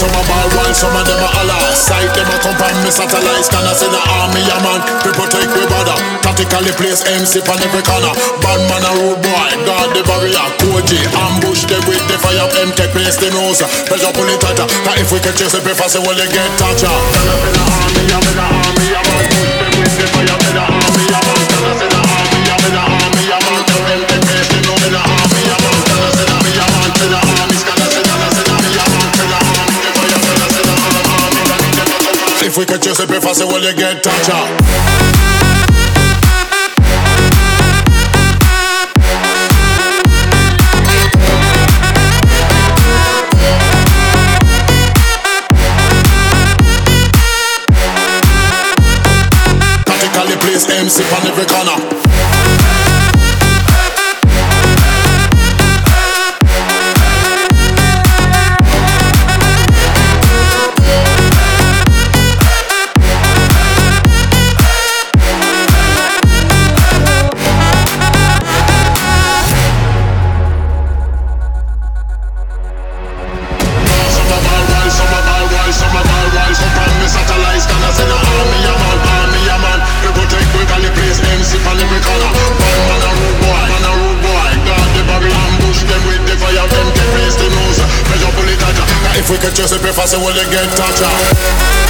some a ball while some of them a holler. Sight them a come from me satellites, can I say the army a man. People take we bother, tactically place MC on every corner. Bad man a rude boy, guard the barrier. Koji, ambush them with the fire, MK place the nose. Pressure pull it tighter, cause if we can chase the preface, well they get toucher. Can I say the army a man, push them with the fire, the army a man. Can I say the army a man, MK place the nose, the army a man. Can I say the army a man, to the armies, can I say the army a man, to the army, the fire, can I say the army. If we can chase the preface, well they get toucher. MC on every corner. If we could just be fast, will they get touched?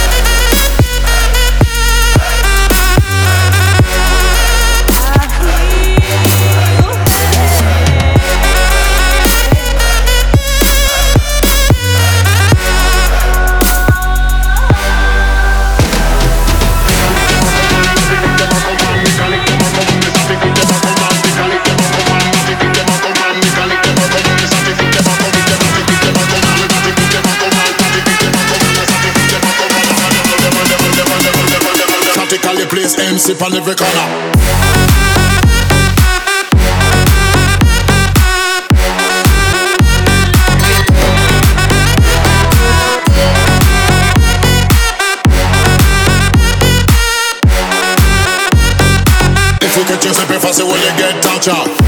Place MC on every corner. If we could just be fast, will you get touched?